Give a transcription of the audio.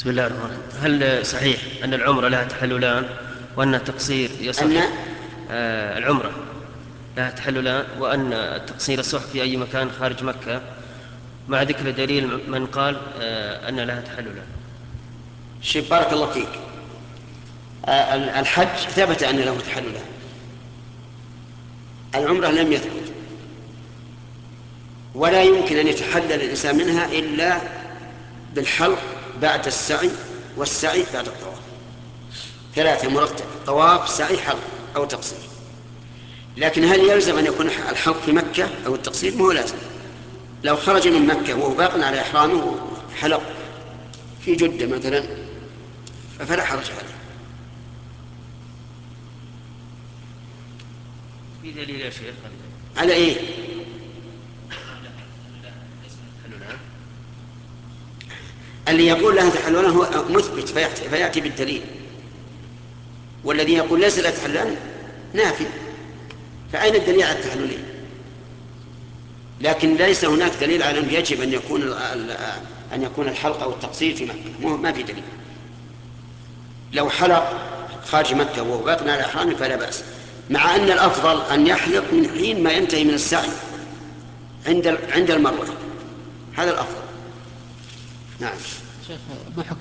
بسم الله الرحمن الرحيم. هل صحيح أن العمرة لها تحللان وأن التقصير يصح؟ العمرة لها تحللان وأن التقصير يصح في أي مكان خارج مكة، مع ذكر دليل من قال أن لها تحللان. شيخ بارك الله فيك. الحج ثبت أن له تحللان، العمرة لم يثبت، ولا يمكن أن يتحلل الإنسان منها إلا بالحلق بعد السعي، والسعي بعد الطواف، ثلاثة مرتب: طواف، سعي، حلق أو تقصير. لكن هل يلزم أن يكون الحلق في مكة أو التقصير؟ ما هو لازم. لو خرج من مكة وهو باق على إحرامه حلق في جدة مثلا فلا حرج عليه. في دليل يا شيخ على إيه؟ اللي يقول لها تحللان هو مثبت فيأتي بالدليل، والذي يقول ليس لا تحللان نافي. فأين الدليل على التحللين؟ لكن ليس هناك دليل على أنه يجب أن يكون الحلق أو التقصير في مكة، ما في دليل. لو حلق خارج مكة وهو باق على إحرامه فلا بأس، مع أن الأفضل أن يحلق من حين ما ينتهي من السعي عند المروة، هذا الأفضل. نعم. شيخ، ما حكم